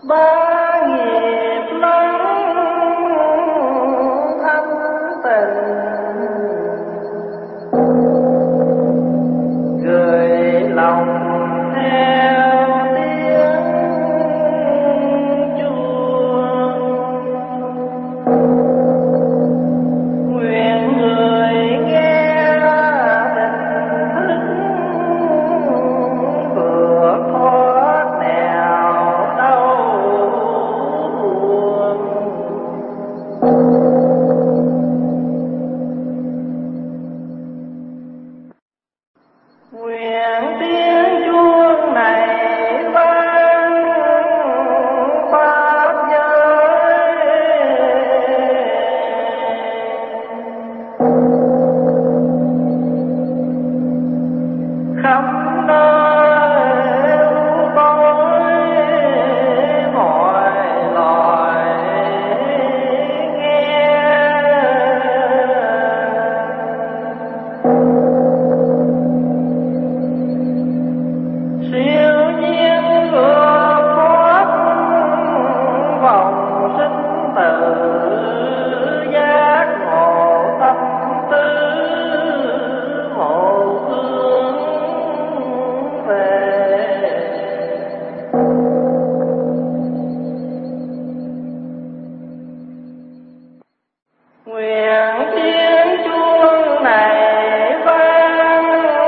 ba nghiệp lớn thâm tình, gửi lòng theo tiếng chuông. Nguyện người nghe tình thức vượt thoát nẻo đau buồn. Nguyện tiếng chuông này vang pháp giới, khắp nơi u tối mọi loài nghe. Siêu nhiên vượt thoát vòng sinh tử, giác ngộ tâm tư một hướng về. Nguyện tiếng chuông này vang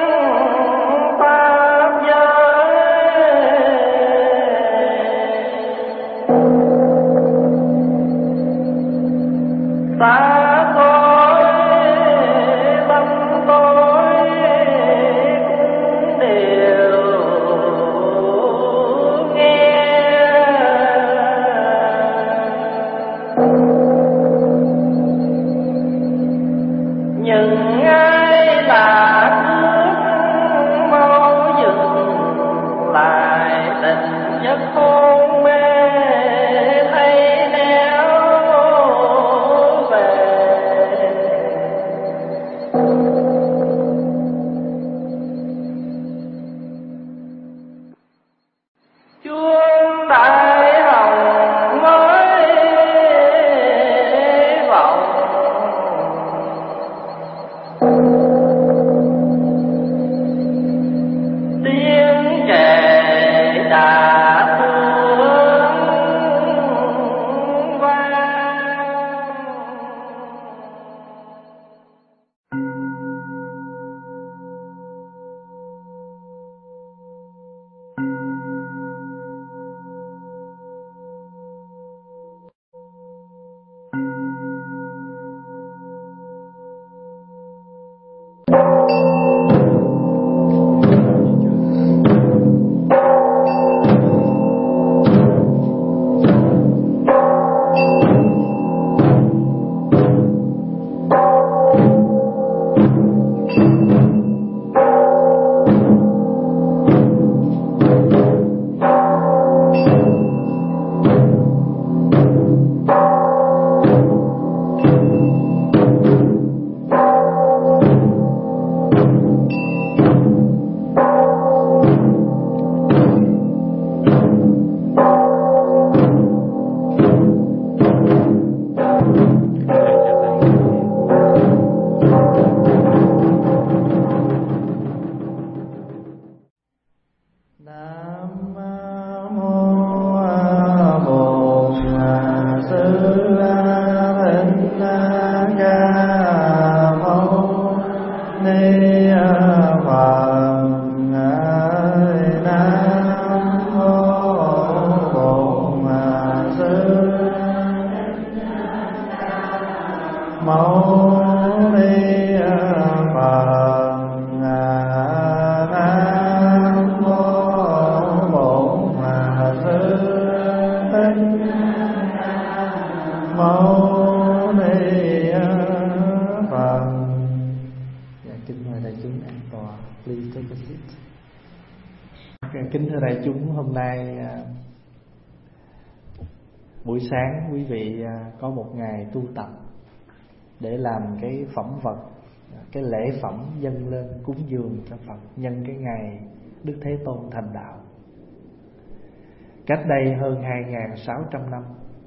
pháp giới, xa xôi tâm tối cũng đều nghe. Những ai lạc bước mau dừng lại, tình giấc hôn mê thấy néo về. Chuông đại hồng mới vọng, tiếng kệ đã thương vang. Kính thưa đại chúng, hôm nay buổi sáng quý vị có một ngày tu tập để làm cái phẩm vật, cái lễ phẩm dâng lên cúng dường cho Phật nhân cái ngày Đức Thế Tôn thành đạo. Cách đây hơn 2.600 năm,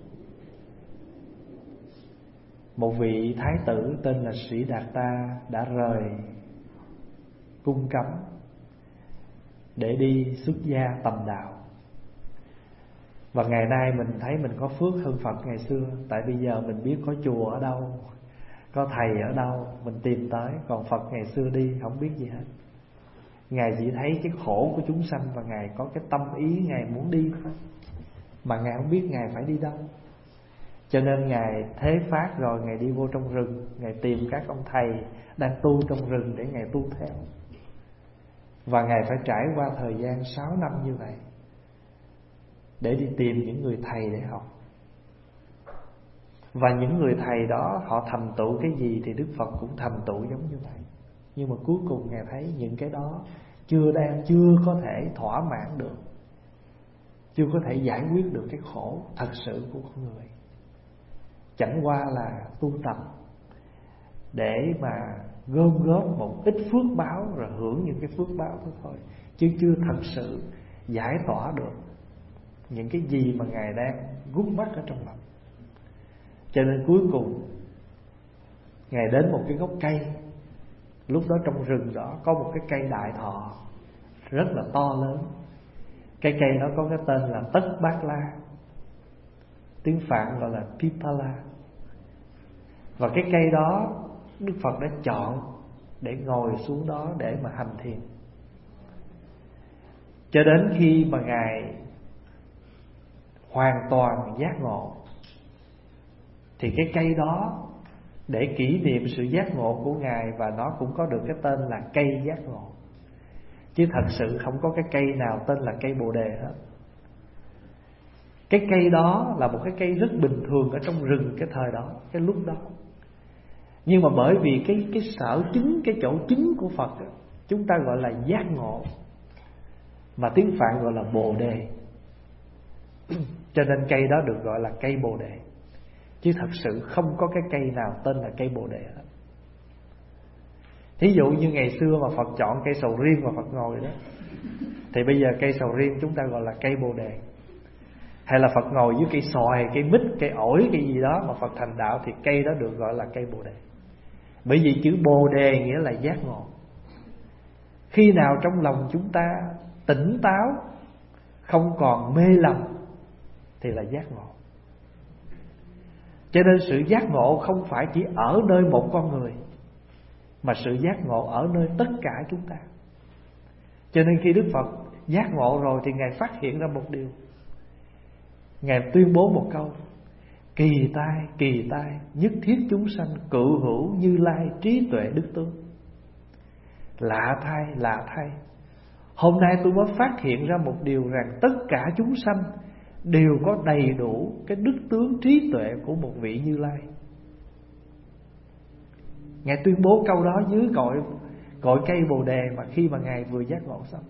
một vị thái tử tên là Sĩ Đạt Ta đã rời cung cấm để đi xuất gia tầm đạo. Và ngày nay mình thấy mình có phước hơn Phật ngày xưa. Tại bây giờ mình biết có chùa ở đâu, có thầy ở đâu, mình tìm tới. Còn Phật ngày xưa đi không biết gì hết. Ngài chỉ thấy cái khổ của chúng sanh và Ngài có cái tâm ý Ngài muốn đi thôi, mà Ngài không biết Ngài phải đi đâu. Cho nên Ngài thế phát rồi Ngài đi vô trong rừng, Ngài tìm các ông thầy đang tu trong rừng để Ngài tu theo. Và Ngài phải trải qua thời gian 6 năm như vậy để đi tìm những người thầy để học. Và những người thầy đó họ thành tựu cái gì thì Đức Phật cũng thành tựu giống như vậy. Nhưng mà cuối cùng Ngài thấy những cái đó chưa có thể thỏa mãn được, chưa có thể giải quyết được cái khổ thật sự của con người. Chẳng qua là tu tập để mà gom góp một ít phước báo rồi hưởng những cái phước báo đó thôi, chứ chưa thật sự giải tỏa được những cái gì mà Ngài đang gút mắt ở trong lòng. Cho nên cuối cùng Ngài đến một cái gốc cây. Lúc đó trong rừng đó có một cái cây đại thọ rất là to lớn. Cái cây đó có cái tên là Tất Bát La, tiếng Phạn gọi là Pipala. Và cái cây đó Đức Phật đã chọn để ngồi xuống đó để mà hành thiền. Cho đến khi mà Ngài hoàn toàn giác ngộ thì cái cây đó để kỷ niệm sự giác ngộ của Ngài, và nó cũng có được cái tên là cây giác ngộ. Chứ thật sự không có cái cây nào tên là cây Bồ Đề hết. Cái cây đó là một cái cây rất bình thường ở trong rừng cái thời đó, cái lúc đó. Nhưng mà bởi vì cái sở chứng, cái chỗ chứng của Phật đó, chúng ta gọi là giác ngộ, mà tiếng Phạn gọi là Bồ Đề. Cho nên cây đó được gọi là cây Bồ Đề. Chứ thật sự không có cái cây nào tên là cây Bồ Đề hết. Thí dụ như ngày xưa mà Phật chọn cây sầu riêng mà Phật ngồi đó, thì bây giờ cây sầu riêng chúng ta gọi là cây Bồ Đề. Hay là Phật ngồi dưới cây xoài, cây mít, cây ổi, cây gì đó mà Phật thành đạo, thì cây đó được gọi là cây Bồ Đề. Bởi vì chữ Bồ Đề nghĩa là giác ngộ. Khi nào trong lòng chúng ta tỉnh táo, không còn mê lầm, thì là giác ngộ. Cho nên sự giác ngộ không phải chỉ ở nơi một con người, mà sự giác ngộ ở nơi tất cả chúng ta. Cho nên khi Đức Phật giác ngộ rồi thì Ngài phát hiện ra một điều. Ngài tuyên bố một câu: kỳ tai, nhất thiết chúng sanh cự hữu Như Lai trí tuệ đức tướng. Lạ thay, hôm nay tôi mới phát hiện ra một điều, rằng tất cả chúng sanh đều có đầy đủ cái đức tướng trí tuệ của một vị Như Lai. Ngài tuyên bố câu đó dưới cội cây Bồ Đề mà khi mà Ngài vừa giác ngộ xong.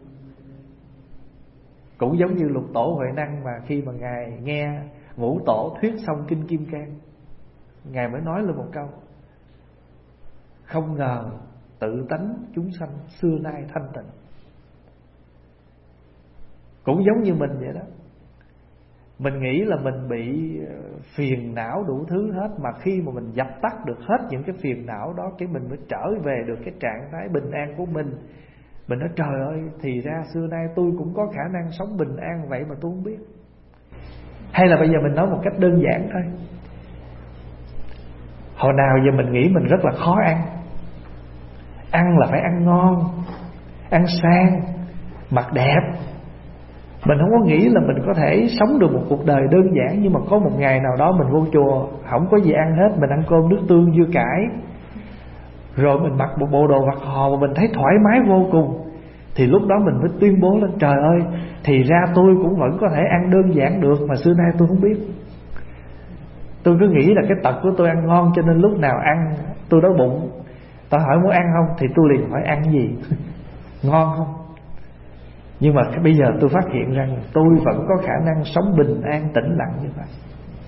Cũng giống như Lục Tổ Huệ Năng mà khi mà Ngài nghe Ngũ Tổ thuyết xong Kinh Kim Cang, Ngài mới nói lên một câu: không ngờ tự tánh chúng sanh xưa nay thanh tịnh. Cũng giống như mình vậy đó. Mình nghĩ là mình bị phiền não đủ thứ hết, mà khi mà mình dập tắt được hết những cái phiền não đó, cái mình mới trở về được cái trạng thái bình an của mình. Mình nói trời ơi, thì ra xưa nay tôi cũng có khả năng sống bình an vậy mà tôi không biết. Hay là bây giờ mình nói một cách đơn giản thôi. Hồi nào giờ mình nghĩ mình rất là khó ăn. Ăn là phải ăn ngon, ăn sang, mặc đẹp. Mình không có nghĩ là mình có thể sống được một cuộc đời đơn giản. Nhưng mà có một ngày nào đó mình vô chùa, không có gì ăn hết, mình ăn cơm nước tương dưa cải, rồi mình mặc một bộ đồ vặt hò mà mình thấy thoải mái vô cùng, thì lúc đó mình mới tuyên bố lên: trời ơi, thì ra tôi cũng vẫn có thể ăn đơn giản được, mà xưa nay tôi không biết. Tôi cứ nghĩ là cái tật của tôi ăn ngon, cho nên lúc nào ăn tôi đói bụng, tao hỏi muốn ăn không thì tôi liền hỏi ăn gì ngon không. Nhưng mà bây giờ tôi phát hiện rằng tôi vẫn có khả năng sống bình an tĩnh lặng như vậy.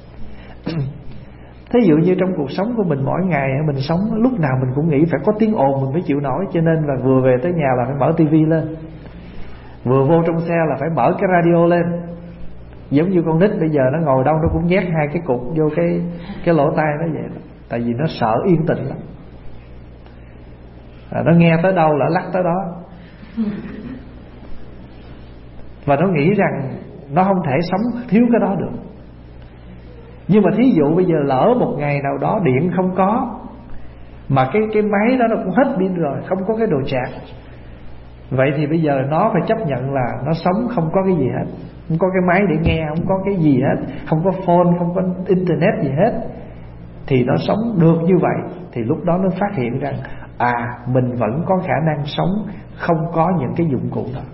Thí dụ như trong cuộc sống của mình mỗi ngày mình sống, lúc nào mình cũng nghĩ phải có tiếng ồn mình mới chịu nổi. Cho nên là vừa về tới nhà là phải mở tivi lên, vừa vô trong xe là phải mở cái radio lên, Giống như con nít bây giờ nó ngồi đâu nó cũng nhét 2 cái cục vô cái lỗ tai nó vậy đó. Tại vì nó sợ yên tĩnh lắm. Nó nghe tới đâu là lắc tới đó. Và nó nghĩ rằng nó không thể sống thiếu cái đó được. Nhưng mà thí dụ bây giờ lỡ một ngày nào đó điện không có, mà cái máy đó nó cũng hết pin rồi, không có cái đồ sạc, vậy thì bây giờ nó phải chấp nhận là nó sống không có cái gì hết. Không có cái máy để nghe, không có cái gì hết, không có phone, không có internet gì hết, thì nó sống được như vậy. Thì lúc đó nó phát hiện rằng mình vẫn có khả năng sống không có những cái dụng cụ đó.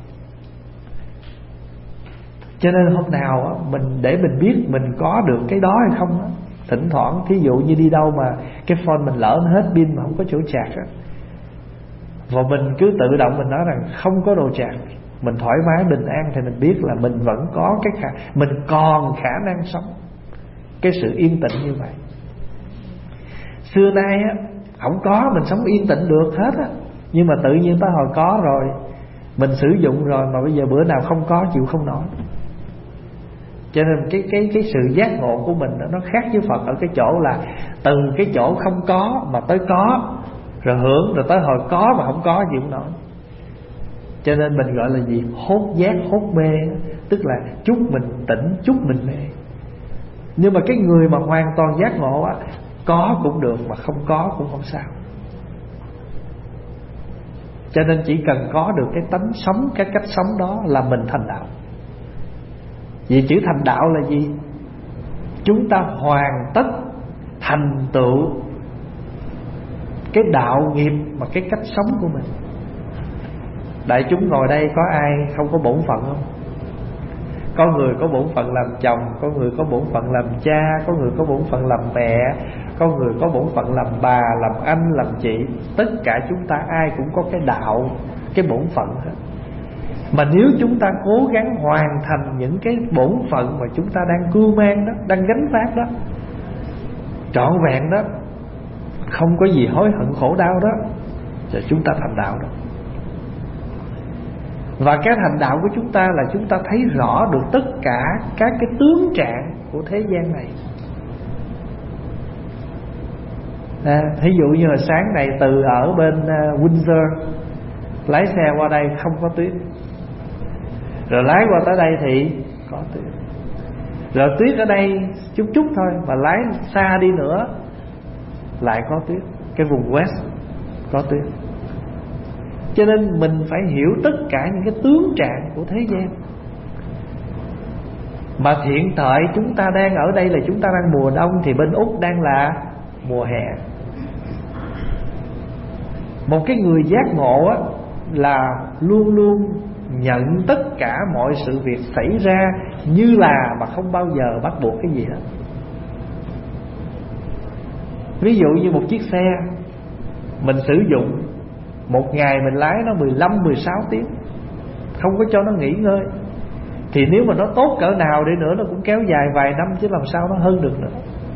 Cho nên hôm nào mình để mình biết mình có được cái đó hay không đó. Thỉnh thoảng thí dụ như đi đâu mà cái phone mình lỡ nó hết pin mà không có chỗ sạc á, và mình cứ tự động mình nói rằng không có đồ sạc, mình thoải mái bình an, thì mình biết là mình vẫn có mình còn khả năng sống. Cái sự yên tĩnh như vậy. Xưa nay á, không có mình sống yên tĩnh được hết á, nhưng mà tự nhiên tới hồi có rồi, mình sử dụng rồi mà bây giờ bữa nào không có chịu không nổi. Cho nên cái sự giác ngộ của mình nó khác với Phật ở cái chỗ là từ cái chỗ không có mà tới có, rồi hưởng, rồi tới hồi có mà không có chịu không nổi. Cho nên mình gọi là gì? Hốt giác hốt mê. Tức là chút mình tỉnh, chút mình mê. Nhưng mà cái người mà hoàn toàn giác ngộ á, có cũng được mà không có cũng không sao. Cho nên chỉ cần có được cái tánh sống, cái cách sống đó là mình thành đạo. Vì chữ thành đạo là gì? Chúng ta hoàn tất thành tựu cái đạo nghiệp mà cái cách sống của mình. Đại chúng ngồi đây có ai không có bổn phận không? Có người có bổn phận làm chồng, có người có bổn phận làm cha, có người có bổn phận làm mẹ, có người có bổn phận làm bà, làm anh, làm chị. Tất cả chúng ta ai cũng có cái đạo, cái bổn phận hết. Mà nếu chúng ta cố gắng hoàn thành những cái bổn phận mà chúng ta đang cưu mang đó, đang gánh vác đó, trọn vẹn đó, không có gì hối hận khổ đau đó, thì chúng ta thành đạo đó. Và cái thành đạo của chúng ta là chúng ta thấy rõ được tất cả các cái tướng trạng của thế gian này. Thí dụ như là sáng này từ ở bên Windsor lái xe qua đây không có tuyết, rồi lái qua tới đây thì có tuyết, rồi tuyết ở đây chút chút thôi, mà lái xa đi nữa lại có tuyết. Cái vùng West có tuyết. Cho nên mình phải hiểu tất cả những cái tướng trạng của thế gian. Mà hiện tại chúng ta đang ở đây là chúng ta đang mùa đông, thì bên Úc đang là mùa hè. Một cái người giác ngộ á, là luôn luôn nhận tất cả mọi sự việc xảy ra như là, mà không bao giờ bắt buộc cái gì hết. Ví dụ như một chiếc xe mình sử dụng, một ngày mình lái nó 15-16 tiếng, không có cho nó nghỉ ngơi, thì nếu mà nó tốt cỡ nào đi nữa nó cũng kéo dài vài năm, chứ làm sao nó hơn được nữa.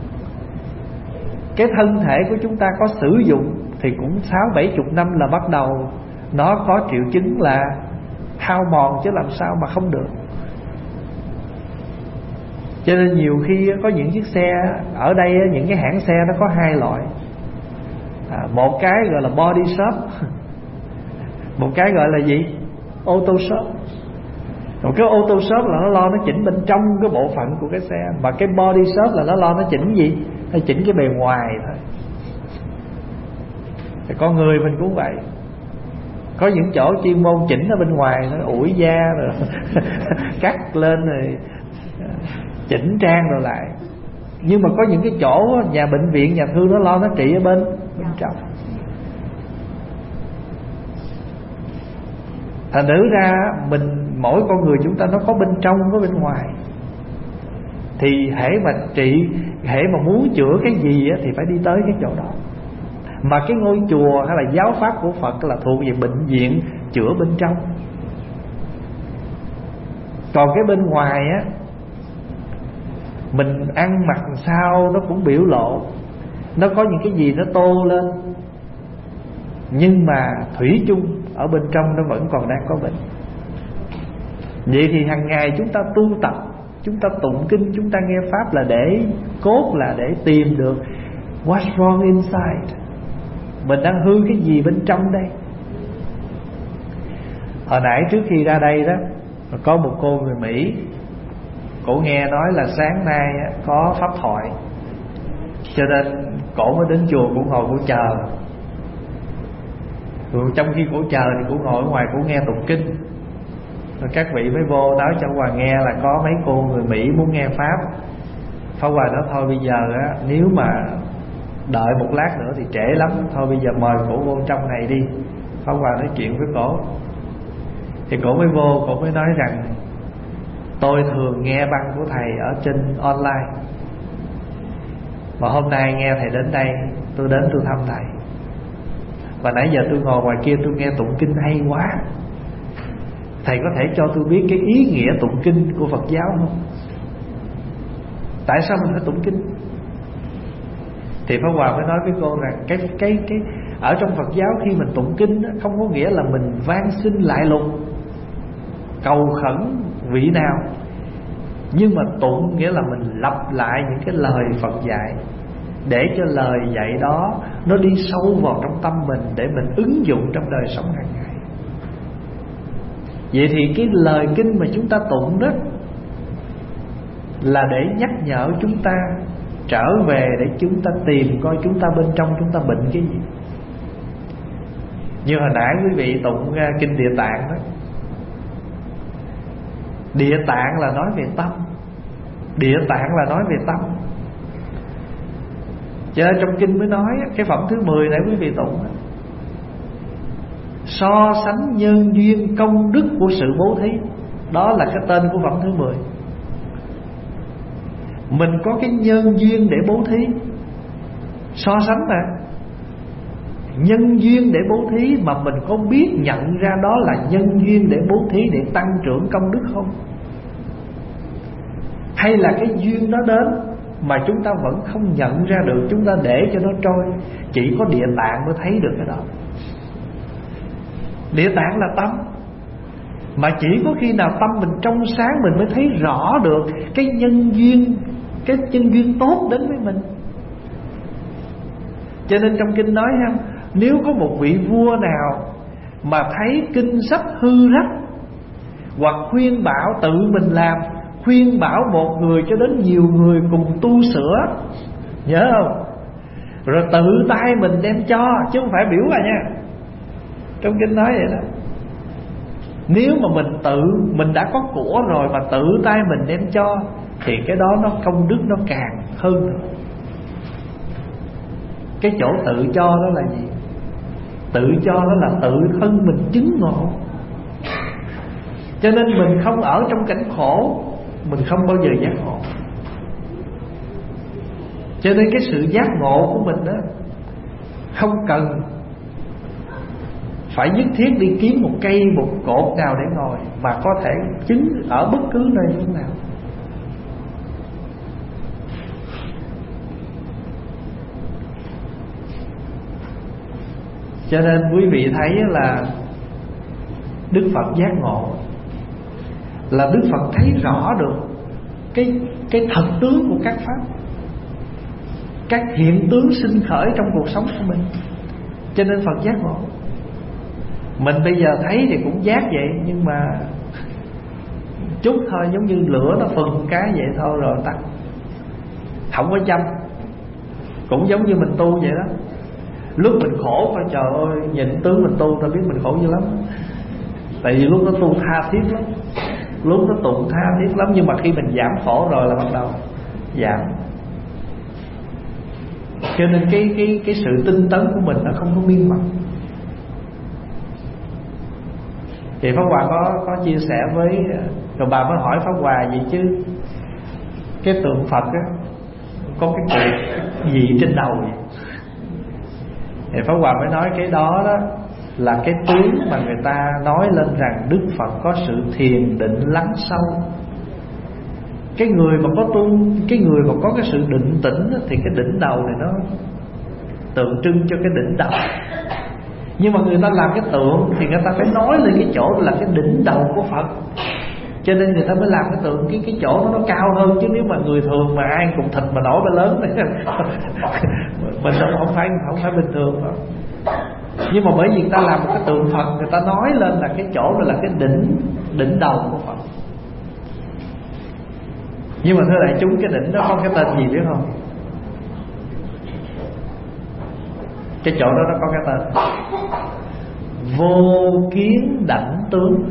Cái thân thể của chúng ta có sử dụng thì cũng 60-70 năm là bắt đầu nó có triệu chứng là hao mòn, chứ làm sao mà không được. Cho nên nhiều khi có những chiếc xe ở đây, những cái hãng xe nó có hai loại. Một cái gọi là body shop, một cái gọi là gì? Auto shop. Một cái auto shop là nó lo nó chỉnh bên trong cái bộ phận của cái xe, mà cái body shop là nó lo nó chỉnh gì? Nó chỉnh cái bề ngoài thôi. Thì con người mình cũng vậy. Có những chỗ chuyên môn chỉnh ở bên ngoài, nó ủi da rồi cắt lên rồi chỉnh trang rồi lại. Nhưng mà có những cái chỗ nhà bệnh viện, nhà thương nó lo nó trị ở bên trong. Thành thử ra mình, mỗi con người chúng ta nó có bên trong có bên ngoài. Thì hễ mà trị, hễ mà muốn chữa cái gì thì phải đi tới cái chỗ đó. Mà cái ngôi chùa hay là giáo pháp của Phật là thuộc về bệnh viện chữa bên trong. Còn cái bên ngoài á, mình ăn mặc sao nó cũng biểu lộ, nó có những cái gì nó tô lên, nhưng mà thủy chung ở bên trong nó vẫn còn đang có bệnh. Vậy thì hàng ngày chúng ta tu tập, Chúng ta tụng kinh, chúng ta nghe pháp là để cốt là để tìm được what's wrong inside, mình đang hư cái gì bên trong đây. Hồi nãy trước khi ra đây đó, có một cô người Mỹ, cổ nghe nói là sáng nay có pháp thoại, cho nên cổ mới đến chùa, cổ ngồi cổ chờ. Rồi trong khi cổ chờ thì cổ ngồi ở ngoài cổ nghe tụng kinh. Rồi các vị mới vô nói cho Hòa nghe là có mấy cô người Mỹ muốn nghe pháp. Pháp Hòa nói thôi bây giờ á, nếu mà đợi một lát nữa thì trễ lắm, thôi bây giờ mời cổ vô trong này đi. Pháp Hòa nói chuyện với cổ. Thì cổ mới vô, cổ mới nói rằng tôi thường nghe băng của thầy ở trên online, mà hôm nay nghe thầy đến đây, tôi đến tôi thăm thầy. Và nãy giờ tôi ngồi ngoài kia tôi nghe tụng kinh hay quá. Thầy có thể cho tôi biết cái ý nghĩa tụng kinh của Phật giáo không? Tại sao mình phải tụng kinh? Thì Pháp Hòa mới nói với cô rằng cái ở trong Phật giáo khi mình tụng kinh đó, không có nghĩa là mình van xin lại lục cầu khẩn vị nào, nhưng mà tụng nghĩa là mình lặp lại những cái lời Phật dạy, để cho lời dạy đó nó đi sâu vào trong tâm mình, để mình ứng dụng trong đời sống hàng ngày. Vậy thì cái lời kinh mà chúng ta tụng đó là để nhắc nhở chúng ta trở về, để chúng ta tìm coi chúng ta bên trong chúng ta bệnh cái gì. Như hồi nãy quý vị tụng kinh Địa Tạng đó, Địa Tạng là nói về tâm, Địa Tạng là nói về tâm. Cho nên trong kinh mới nói cái phẩm thứ 10 này quý vị tụng đó, so sánh nhân duyên công đức của sự bố thí. Đó là cái tên của phẩm thứ 10. Mình có cái nhân duyên để bố thí, so sánh mà nhân duyên để bố thí, mà mình có biết nhận ra đó là nhân duyên để bố thí để tăng trưởng công đức không? Hay là cái duyên đó đến mà chúng ta vẫn không nhận ra được, chúng ta để cho nó trôi? Chỉ có Địa Tạng mới thấy được cái đó. Địa Tạng là tâm, mà chỉ có khi nào tâm mình trong sáng mình mới thấy rõ được cái nhân duyên, cái nhân duyên tốt đến với mình. Cho nên trong kinh nói ha, nếu có một vị vua nào mà thấy kinh sách hư rách, hoặc khuyên bảo tự mình làm, khuyên bảo một người cho đến nhiều người cùng tu sửa, nhớ không? Rồi tự tay mình đem cho, chứ không phải biểu à nha. Trong kinh nói vậy đó. Nếu mà mình đã có của rồi mà tự tay mình đem cho, thì cái đó nó công đức nó càng hơn nữa. Cái chỗ tự cho đó là gì? Tự cho đó là tự thân mình chứng ngộ. Cho nên mình không ở trong cảnh khổ, mình không bao giờ giác ngộ. Cho nên cái sự giác ngộ của mình đó không cần phải nhất thiết đi kiếm một cây, một cột nào để ngồi, mà có thể chứng ở bất cứ nơi chỗ nào. Cho nên quý vị thấy là Đức Phật giác ngộ là Đức Phật thấy rõ được cái thật tướng của các pháp, các hiện tướng sinh khởi trong cuộc sống của mình. Cho nên Phật giác ngộ. Mình bây giờ thấy thì cũng giác vậy, nhưng mà chút thôi, giống như lửa nó phừng cái vậy thôi rồi tắt, không có chăm. Cũng giống như mình tu vậy đó. Lúc mình khổ thôi, trời ơi, nhìn tướng mình tu ta biết mình khổ dữ lắm. Tại vì lúc đó tu tha thiết lắm, lúc đó tụng tha thiết lắm. Nhưng mà khi mình giảm khổ rồi là bắt đầu giảm. Cho nên cái sự tinh tấn của mình nó không có miên mật. Thì Pháp Hòa có chia sẻ với, rồi bà mới hỏi Pháp Hòa vậy chứ cái tượng Phật á có cái cục gì trên đầu vậy? Thì Pháp Hòa mới nói cái đó đó là cái tướng mà người ta nói lên rằng Đức Phật có sự thiền định lắng sâu. Cái người mà có tu, cái người mà có cái sự định tĩnh đó, thì cái đỉnh đầu này nó tượng trưng cho cái đỉnh đầu. Nhưng mà người ta làm cái tượng thì người ta phải nói lên cái chỗ là cái đỉnh đầu của Phật, Cho nên người ta mới làm cái tượng cái chỗ nó cao hơn. Chứ nếu mà người thường mà ai cũng thịt mà nổi ba lớn thì mình không phải bình thường đâu. Nhưng mà bởi vì người ta làm một cái tượng Phật, người ta nói lên là cái chỗ đó là cái đỉnh đầu của Phật. Nhưng mà thưa đại chúng, cái đỉnh đó có cái tên gì biết không? Cái chỗ đó nó có cái tên Vô Kiến Đảnh Tướng.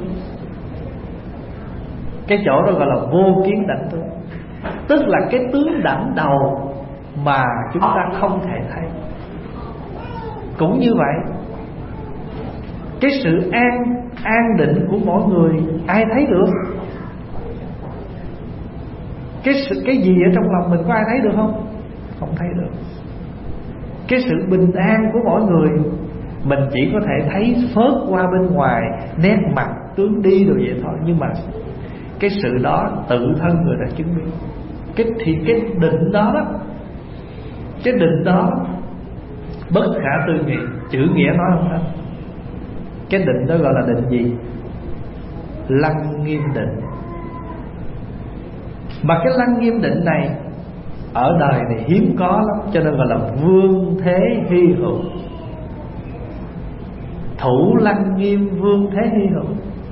Cái chỗ đó gọi là Vô Kiến Đảnh Tướng, tức là cái tướng đảnh đầu mà chúng ta không thể thấy. Cũng như vậy, cái sự an định của mỗi người ai thấy được? Cái gì ở trong lòng mình có ai thấy được không? Không thấy được. Cái sự bình an của mỗi người mình chỉ có thể thấy phớt qua bên ngoài, nét mặt, tướng đi rồi vậy thôi. Nhưng mà cái sự đó tự thân người đã chứng minh. Thì cái định đó đó, cái định đó bất khả tư nghị. Chữ nghĩa nói không đó. Cái định đó gọi là định gì? Lăng nghiêm định. Mà cái lăng nghiêm định này ở đời này hiếm có lắm, cho nên gọi là vương thế hy hữu. Thủ lăng nghiêm vương thế hy hữu.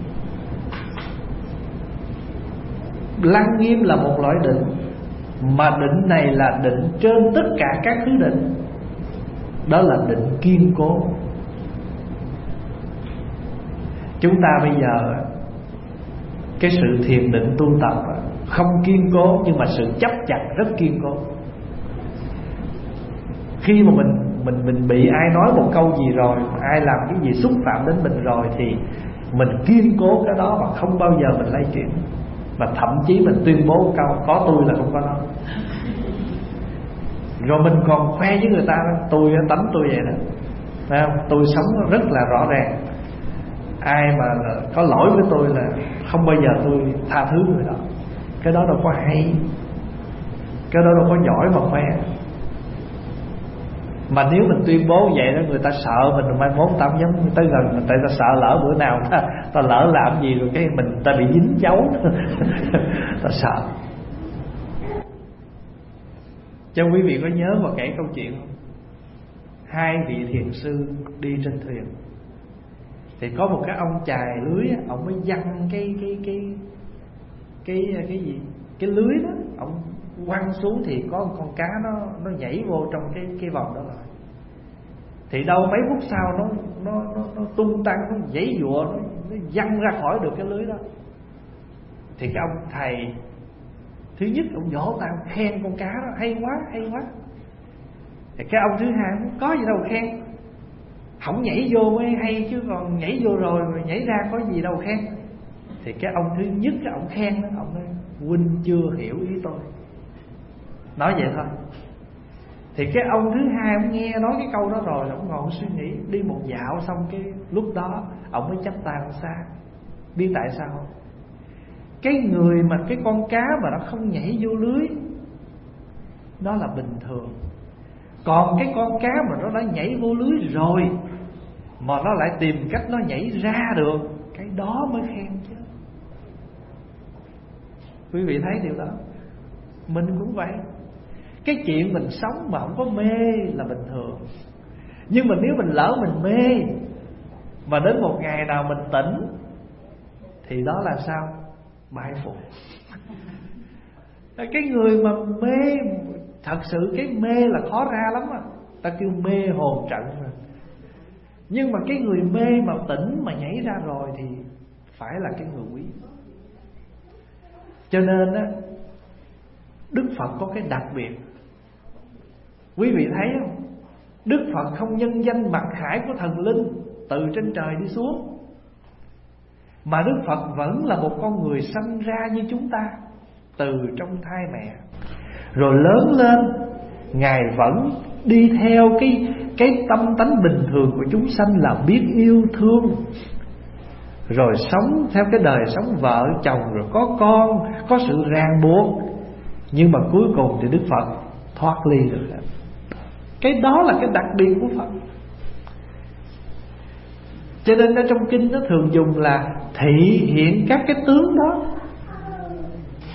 Lăng nghiêm là một loại định, mà định này là định trên tất cả các thứ định. Đó là định kiên cố. Chúng ta bây giờ cái sự thiền định tu tập không kiên cố, nhưng mà sự chấp chặt rất kiên cố. Khi mà mình bị ai nói một câu gì rồi, ai làm cái gì xúc phạm đến mình rồi, thì mình kiên cố cái đó và không bao giờ mình lay chuyển. Và thậm chí mình tuyên bố một câu có tôi là không có nó. Rồi mình còn khoe với người ta tôi tánh tôi vậy đó, phải không? Tôi sống rất là rõ ràng. Ai mà có lỗi với tôi là không bao giờ tôi tha thứ người đó. Cái đó đâu có hay, cái đó đâu có giỏi mà khoe. Mà nếu mình tuyên bố vậy đó, người ta sợ mình mai mốt ta không dám tới gần mình, tại ta sợ lỡ bữa nào ta lỡ làm gì rồi cái mình ta bị dính dấu ta sợ. Cho quý vị có nhớ mà kể câu chuyện không? Hai vị thiền sư đi trên thuyền, thì có một cái ông chài lưới, ông mới văng cái gì, cái lưới đó, ông quăng xuống thì có con cá nó nhảy vô trong cái vòng đó rồi. Thì đâu mấy phút sau nó tung tăng, nó giãy giụa, nó văng ra khỏi được cái lưới đó. Thì cái ông thầy thứ nhất ông vỗ tay khen con cá đó, hay quá, hay quá. Thì cái ông thứ hai không có gì đâu khen, không nhảy vô mới hay chứ, còn nhảy vô rồi nhảy ra có gì đâu khen. Thì cái ông thứ nhất cái ông khen đó, ông nói huynh chưa hiểu ý tôi, nói vậy thôi. Thì cái ông thứ hai ông nghe nói cái câu đó rồi, ông ngồi suy nghĩ, đi một dạo xong cái lúc đó ông mới chắp tay ông xa. Biết tại sao không? Cái người mà cái con cá mà nó không nhảy vô lưới đó là bình thường. Còn cái con cá mà nó đã nhảy vô lưới rồi mà nó lại tìm cách nó nhảy ra được, cái đó mới khen chứ. Quý vị thấy điều đó. Mình cũng vậy. Cái chuyện mình sống mà không có mê là bình thường. Nhưng mà nếu mình lỡ mình mê mà đến một ngày nào mình tỉnh thì đó là sao? Bại phục. Cái người mà mê, thật sự cái mê là khó ra lắm á. Ta kêu mê hồn trận mà. Nhưng mà cái người mê mà tỉnh mà nhảy ra rồi thì phải là cái người quý. Cho nên á, Đức Phật có cái đặc biệt. Quý vị thấy không? Đức Phật không nhân danh mặc khải của thần linh từ trên trời đi xuống, mà Đức Phật vẫn là một con người sanh ra như chúng ta, từ trong thai mẹ. Rồi lớn lên, Ngài vẫn đi theo cái tâm tánh bình thường của chúng sanh là biết yêu thương, rồi sống theo cái đời sống vợ chồng, rồi có con, có sự ràng buộc. Nhưng mà cuối cùng thì Đức Phật thoát ly được. Cái đó là cái đặc biệt của Phật. Cho nên ở trong kinh nó thường dùng là thị hiện các cái tướng đó.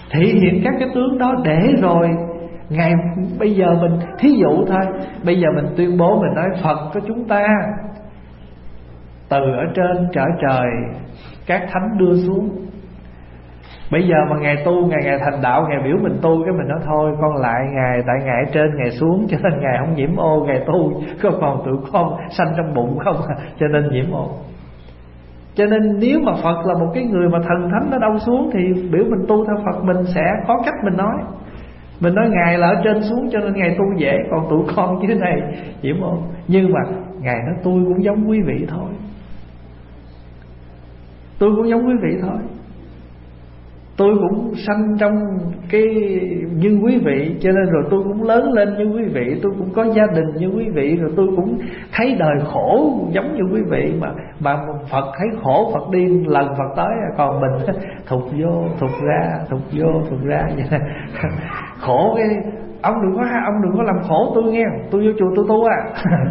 Thể hiện các cái tướng đó để rồi Ngài bây giờ mình thí dụ thôi, bây giờ mình tuyên bố, mình nói Phật của chúng ta từ ở trên trở trời các thánh đưa xuống. Bây giờ mà Ngài tu, Ngài thành đạo, Ngài biểu mình tu, cái mình nói thôi con lại Ngài, tại Ngài ở trên Ngài xuống cho nên Ngài không nhiễm ô, Ngài tu, còn tụi con sanh trong bụng không cho nên nhiễm ô. Cho nên nếu mà Phật là một cái người mà thần thánh nó đâu xuống thì biểu mình tu theo Phật, mình sẽ có cách mình nói. Mình nói Ngài là ở trên xuống cho nên Ngài tu dễ, còn tụi con dưới này nhiễm ô. Nhưng mà Ngài nói tôi cũng giống quý vị thôi, tôi cũng giống quý vị thôi, tôi cũng sanh trong cái như quý vị, cho nên rồi tôi cũng lớn lên như quý vị, tôi cũng có gia đình như quý vị, rồi tôi cũng thấy đời khổ giống như quý vị. Mà Phật thấy khổ Phật đi lần Phật tới, còn mình thụt vô thụt ra, thụt vô thụt ra vậy. Khổ cái ông đừng có làm khổ tôi nghe, tôi vô chùa tôi tu à.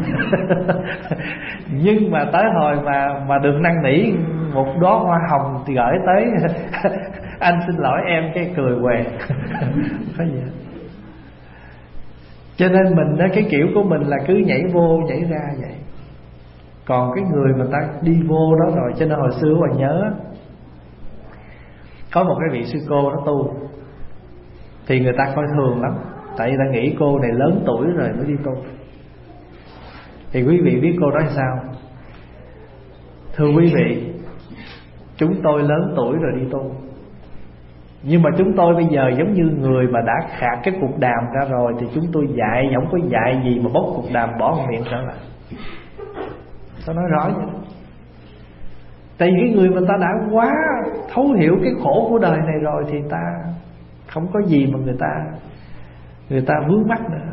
Nhưng mà tới hồi mà được năn nỉ một đóa hoa hồng thì gửi tới anh xin lỗi em, cái cười què. Có gì hết. Cho nên mình đó, cái kiểu của mình là cứ nhảy vô nhảy ra vậy. Còn cái người mà ta đi vô đó rồi, cho nên hồi xưa bà nhớ có một cái vị sư cô nó tu thì người ta coi thường lắm, tại vì ta nghĩ cô này lớn tuổi rồi mới đi tu. Thì quý vị biết cô nói sao? Thưa quý vị, chúng tôi lớn tuổi rồi đi tu, nhưng mà chúng tôi bây giờ giống như người mà đã khạc cái cục đàm ra rồi, thì chúng tôi dạy không có dạy gì mà bóc cục đàm bỏ vào miệng trở lại. Tôi nói rõ vậy. Tại vì cái người mà ta đã quá thấu hiểu cái khổ của đời này rồi thì ta không có gì mà người ta vướng mắc nữa.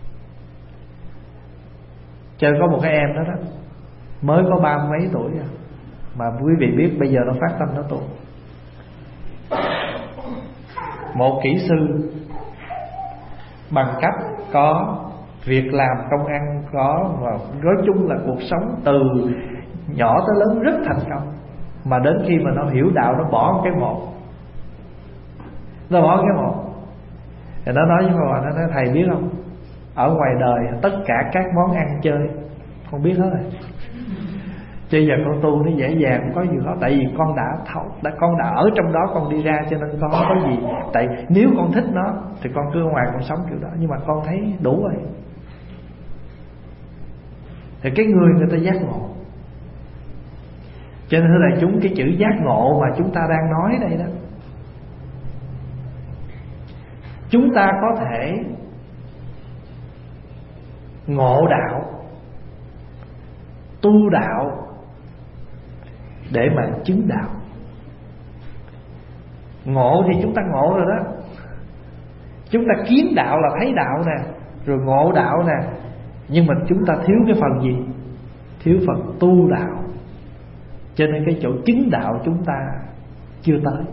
Cho có một cái em đó mới có 30 mấy tuổi rồi, mà quý vị biết bây giờ nó phát tâm nó tu. Một kỹ sư bằng cấp có, việc làm công ăn có, và nói chung là cuộc sống từ nhỏ tới lớn rất thành công. Mà đến khi mà nó hiểu đạo, nó bỏ cái một, nó bỏ cái một. Thì nó nói với con, nó nói thầy biết không, ở ngoài đời tất cả các món ăn chơi con biết hết rồi, chứ giờ con tu nó dễ dàng, không có gì khó. Tại vì con con đã ở trong đó, con đi ra, cho nên con không có gì. Tại nếu con thích nó thì con cứ ở ngoài con sống kiểu đó, nhưng mà con thấy đủ rồi. Thì cái người ta giác ngộ. Cho nên là chúng, cái chữ giác ngộ mà chúng ta đang nói đây đó, chúng ta có thể ngộ đạo, tu đạo để mà chứng đạo. Ngộ thì chúng ta ngộ rồi đó, chúng ta kiến đạo là thấy đạo nè, rồi ngộ đạo nè. Nhưng mà chúng ta thiếu cái phần gì? Thiếu phần tu đạo. Cho nên cái chỗ chứng đạo chúng ta chưa tới.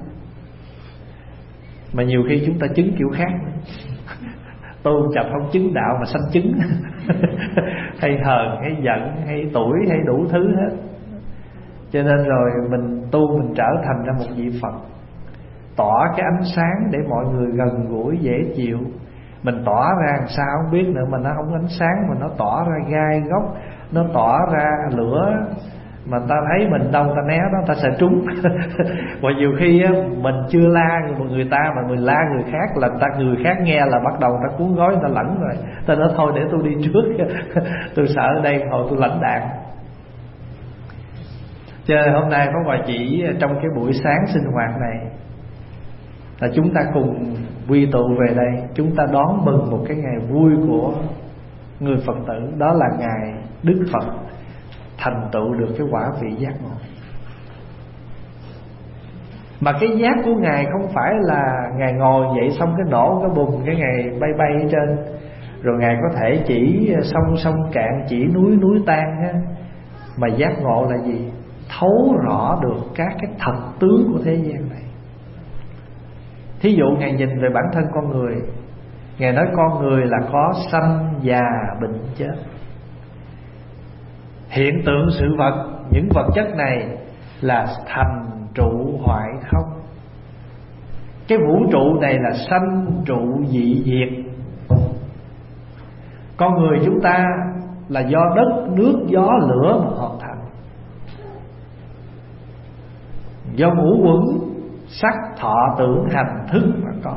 Mà nhiều khi chúng ta chứng kiểu khác, tu chập không chứng đạo mà sanh chứng. Hay hờn, hay giận, hay tuổi, hay đủ thứ hết. Cho nên rồi mình tu, mình trở thành ra một vị Phật, tỏa cái ánh sáng để mọi người gần gũi, dễ chịu. Mình tỏa ra làm sao không biết nữa, mà nó không ánh sáng, mà nó tỏa ra gai góc, nó tỏa ra lửa, mà ta thấy mình đâu ta né đó, ta sẽ trúng. Và nhiều khi á, mình chưa la người ta mà mình la người khác là người khác nghe là bắt đầu ta cuốn gói, ta lẫn rồi. Ta nói thôi để tôi đi trước, tôi sợ ở đây hồi tôi lãnh đạn. Cho nên hôm nay có bà chỉ trong cái buổi sáng sinh hoạt này là chúng ta cùng quy tụ về đây, chúng ta đón mừng một cái ngày vui của người Phật tử. Đó là ngày Đức Phật thành tựu được cái quả vị giác ngộ. Mà cái giác của Ngài không phải là Ngài ngồi dậy xong cái nổ cái bùm cái Ngài bay bay ở trên, rồi Ngài có thể chỉ sông sông cạn, chỉ núi núi tan ha. Mà giác ngộ là gì? Thấu rõ được các cái thật tướng của thế gian này. Thí dụ Ngài nhìn về bản thân con người, Ngài nói con người là có sanh già bệnh chết. Hiện tượng sự vật, những vật chất này là thành trụ hoại không. Cái vũ trụ này là sanh trụ dị diệt. Con người chúng ta là do đất, nước, gió, lửa mà hợp thành, do ngũ quẩn sắc, thọ, tưởng, hành, thức mà có.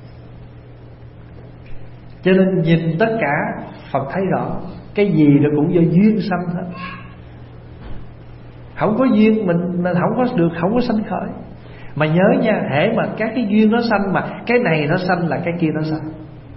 Cho nên nhìn tất cả Phật thấy rõ, cái gì nó cũng do duyên sanh hết. Không có duyên mình không có được, không có sanh khởi. Mà nhớ nha, hễ mà các cái duyên nó sanh, mà cái này nó sanh là cái kia nó sanh.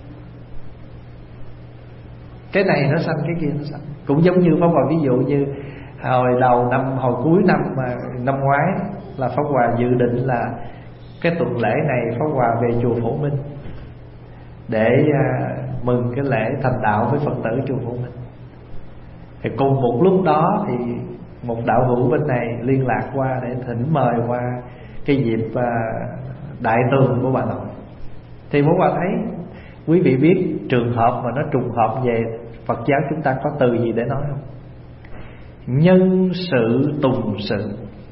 Cái này nó sanh, cái kia nó sanh. Cũng giống như Pháp Hòa ví dụ như hồi đầu năm, hồi cuối năm mà năm ngoái là Pháp Hòa dự định là cái tuần lễ này Pháp Hòa về chùa Phổ Minh để mừng cái lễ thành đạo với Phật tử chùa Phổ Minh. Thì cùng một lúc đó thì một đạo hữu bên này liên lạc qua để thỉnh mời qua cái dịp đại tường của bà nội. Thì Pháp Hòa thấy quý vị biết trường hợp mà nó trùng hợp về Phật giáo chúng ta có từ gì để nói không? Nhân sự tùng sự.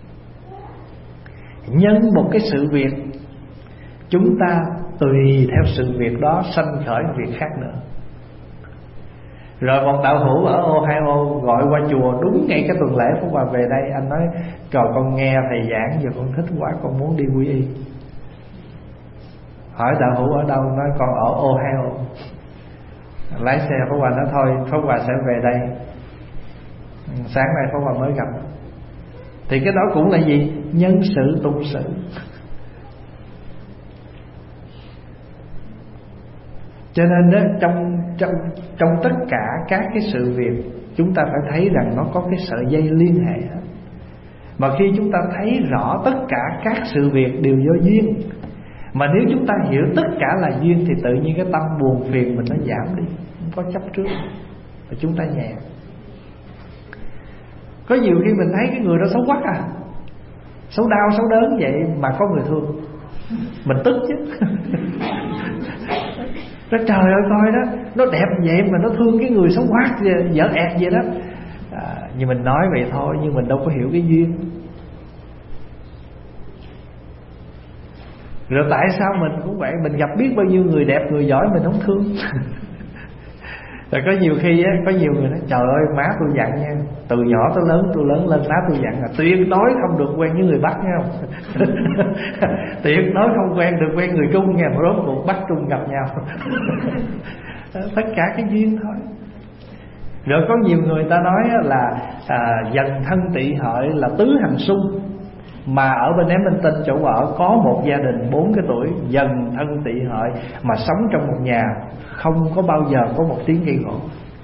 Nhân một cái sự việc, chúng ta tùy theo sự việc đó sanh khởi việc khác nữa. Rồi một đạo hữu ở Ohio gọi qua chùa đúng ngay cái tuần lễ Pháp Hòa về đây. Anh nói trời, con nghe thầy giảng giờ con thích quá, con muốn đi quy y. Hỏi đạo hữu ở đâu? Nói con ở Ohio. Lái xe Pháp Hòa nói thôi Pháp Hòa sẽ về đây. Sáng nay Pháp Hòa mới gặp. Thì cái đó cũng là gì? Nhân sự tùng sự. Cho nên đó, trong tất cả các cái sự việc, chúng ta phải thấy rằng nó có cái sợi dây liên hệ. Mà khi chúng ta thấy rõ tất cả các sự việc đều do duyên, mà nếu chúng ta hiểu tất cả là duyên, thì tự nhiên cái tâm buồn phiền mình nó giảm đi, không có chấp trước, và chúng ta nhẹ. Có nhiều khi mình thấy cái người đó xấu quá à, xấu đau xấu đớn vậy mà có người thương, mình tức chứ. Nó trời ơi coi đó, nó đẹp vậy mà nó thương cái người xấu quát dở ẹt vậy đó. Nhưng mình nói vậy thôi, nhưng mình đâu có hiểu cái duyên. Rồi tại sao mình cũng vậy, mình gặp biết bao nhiêu người đẹp người giỏi mình không thương. Rồi có nhiều khi á, có nhiều người nói trời ơi má tôi dặn nha, từ nhỏ tới lớn tôi lớn lên má tôi dặn là tuyệt đối không được quen với người Bắc nha không. Tuyệt đối không được quen người Trung nha, mà rốt cuộc Bắc Trung gặp nhau. Tất cả cái duyên thôi. Rồi có nhiều người ta nói là dần thân tỵ hợi là tứ hành xung. Mà ở bên Edmonton chỗ ở có một gia đình 4 cái tuổi dần thân tỵ hợi mà sống trong một nhà không có bao giờ có một tiếng gây gỗ.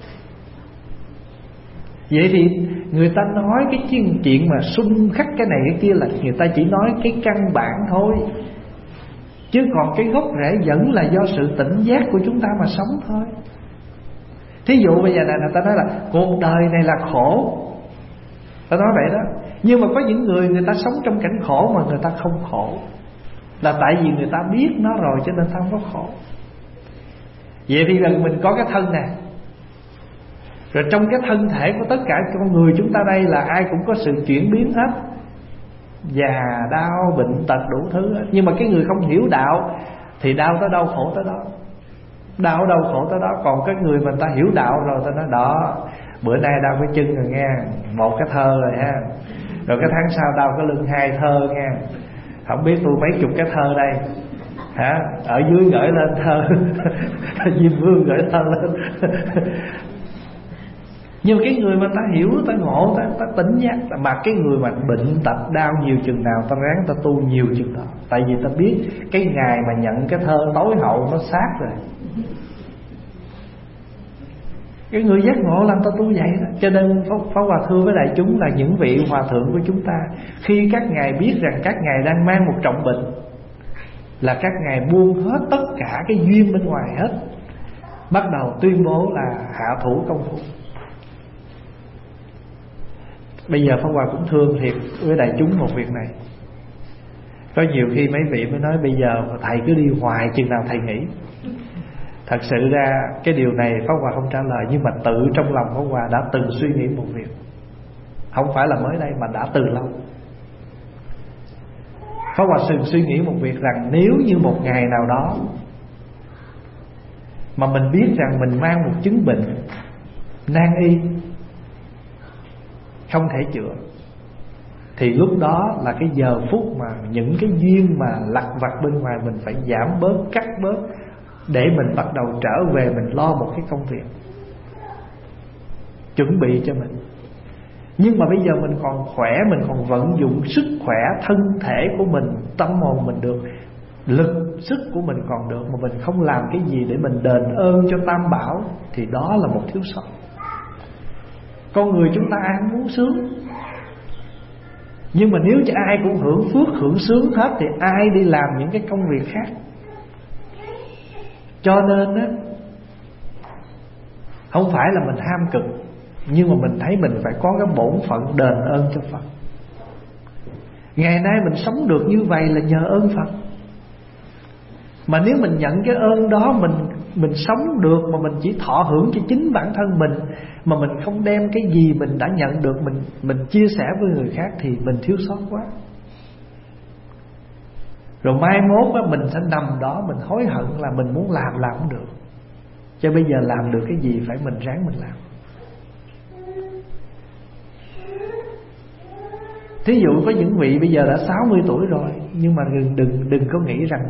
Vậy thì người ta nói cái chuyện mà xung khắc cái này cái kia là người ta chỉ nói cái căn bản thôi, chứ còn cái gốc rễ vẫn là do sự tỉnh giác của chúng ta mà sống thôi. Thí dụ bây giờ này người ta nói là cuộc đời này là khổ, ta nói vậy đó. Nhưng mà có những người ta sống trong cảnh khổ mà người ta không khổ, là tại vì người ta biết nó rồi cho nên ta không có khổ. Vậy thì lần mình có cái thân này, rồi trong cái thân thể của tất cả con người chúng ta đây là ai cũng có sự chuyển biến hết, già, đau, bệnh tật đủ thứ hết. Nhưng mà cái người không hiểu đạo thì đau tới đâu khổ tới đó, đau ở đâu khổ tới đó. Còn cái người mà ta hiểu đạo rồi ta nói đó, bữa nay đau cái chân rồi nghe, một cái thơ rồi ha, rồi cái tháng sau đau cái lưng 2 thơ nghe, không biết tôi mấy chục cái thơ đây hả, ở dưới gửi lên thơ. Diêm Vương gửi thơ lên. Nhưng cái người mà ta hiểu, ta ngộ, ta tỉnh giác. Mà cái người mà bệnh tật đau nhiều chừng nào ta ráng ta tu nhiều chừng đó. Tại vì ta biết cái ngày mà nhận cái thơ tối hậu nó sát rồi. Cái người giác ngộ làm ta tu vậy đó. Cho nên Pháp Hòa thưa với đại chúng là những vị hòa thượng của chúng ta, khi các ngài biết rằng các ngài đang mang một trọng bệnh, là các ngài buông hết tất cả cái duyên bên ngoài hết, bắt đầu tuyên bố là hạ thủ công phu. Bây giờ Pháp Hòa cũng thương thiệt với đại chúng một việc này. Có nhiều khi mấy vị mới nói bây giờ thầy cứ đi hoài chừng nào thầy nghỉ. Thật sự ra cái điều này Pháp Hòa không trả lời, nhưng mà tự trong lòng Pháp Hòa đã từng suy nghĩ một việc, không phải là mới đây mà đã từ lâu. Pháp Hòa Sừng suy nghĩ một việc rằng nếu như một ngày nào đó mà mình biết rằng mình mang một chứng bệnh nan y không thể chữa, thì lúc đó là cái giờ phút mà những cái duyên mà lặt vặt bên ngoài mình phải giảm bớt, cắt bớt, để mình bắt đầu trở về mình lo một cái công việc, chuẩn bị cho mình. Nhưng mà bây giờ mình còn khỏe, mình còn vận dụng sức khỏe, thân thể của mình, tâm hồn mình được, lực sức của mình còn được, mà mình không làm cái gì để mình đền ơn cho Tam Bảo, thì đó là một thiếu sót. Con người chúng ta ai muốn sướng, nhưng mà nếu cho ai cũng hưởng phước hưởng sướng hết thì ai đi làm những cái công việc khác. Cho nên á, không phải là mình ham cực, nhưng mà mình thấy mình phải có cái bổn phận đền ơn cho Phật. Ngày nay mình sống được như vậy là nhờ ơn Phật. Mà nếu mình nhận cái ơn đó, mình sống được mà mình chỉ thọ hưởng cho chính bản thân mình, mà mình không đem cái gì mình đã nhận được mình chia sẻ với người khác, thì mình thiếu sót quá. Rồi mai mốt á, mình sẽ nằm đó mình hối hận là mình muốn làm không được. Chứ bây giờ làm được cái gì phải mình ráng mình làm. Thí dụ có những vị bây giờ đã 60 tuổi rồi, nhưng mà đừng có nghĩ rằng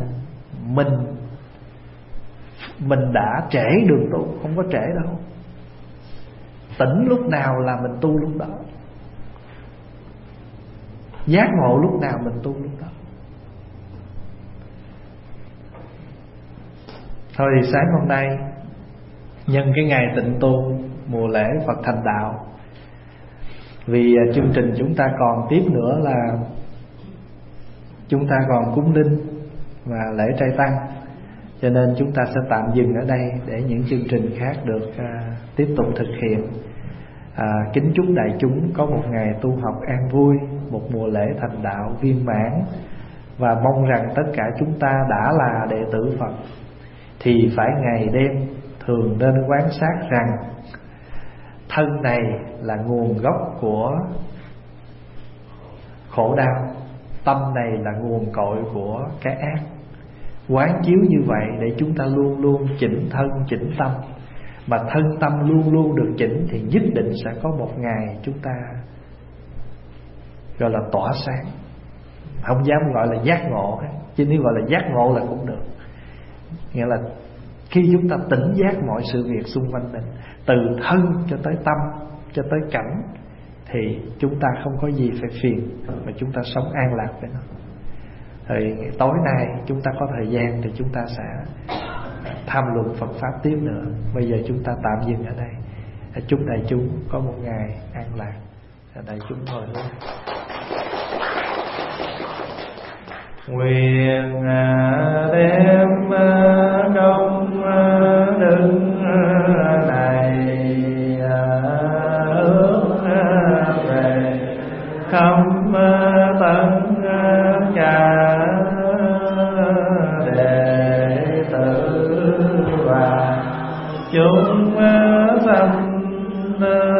mình đã trễ đường tu. Không có trễ đâu. Tỉnh lúc nào là mình tu lúc đó, giác ngộ lúc nào mình tu lúc đó. Thôi thì sáng hôm nay nhân cái ngày tịnh tu mùa lễ Phật thành đạo, vì chương trình chúng ta còn tiếp nữa là chúng ta còn cúng linh và lễ trai tăng, cho nên chúng ta sẽ tạm dừng ở đây để những chương trình khác được tiếp tục thực hiện. Kính chúc đại chúng có một ngày tu học an vui, một mùa lễ thành đạo viên mãn, và mong rằng tất cả chúng ta đã là đệ tử Phật thì phải ngày đêm thường nên quán sát rằng thân này là nguồn gốc của khổ đau, tâm này là nguồn cội của cái ác. Quán chiếu như vậy để chúng ta luôn luôn chỉnh thân chỉnh tâm. Mà thân tâm luôn luôn được chỉnh thì nhất định sẽ có một ngày chúng ta gọi là tỏa sáng. Không dám gọi là giác ngộ, chứ nếu gọi là giác ngộ là cũng được. Nghĩa là khi chúng ta tỉnh giác mọi sự việc xung quanh mình, từ thân cho tới tâm cho tới cảnh, thì chúng ta không có gì phải phiền, mà chúng ta sống an lạc với nó. Thì tối nay chúng ta có thời gian thì chúng ta sẽ tham luận Phật Pháp tiếp nữa. Bây giờ chúng ta tạm dừng ở đây. Chúc đại chúng có một ngày an lạc. Đại chúng ngồi luôn. Nguyện đem công đức này hướng về khắp tất cả đệ tử và chúng sanh